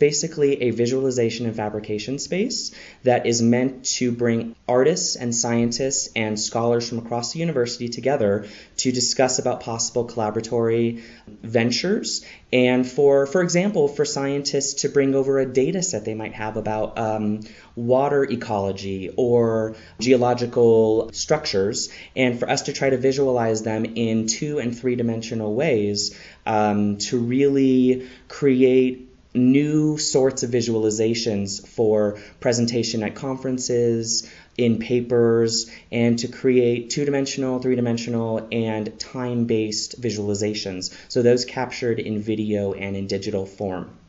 basically a visualization and fabrication space that is meant to bring artists and scientists and scholars from across the university together to discuss about possible collaboratory ventures, and for example, for scientists to bring over a data set they might have about water ecology or geological structures, and for us to try to visualize them in 2- and 3-dimensional ways to really create new sorts of visualizations for presentation at conferences, in papers, and to create 2-dimensional, 3-dimensional, and time-based visualizations. So those captured in video and in digital form.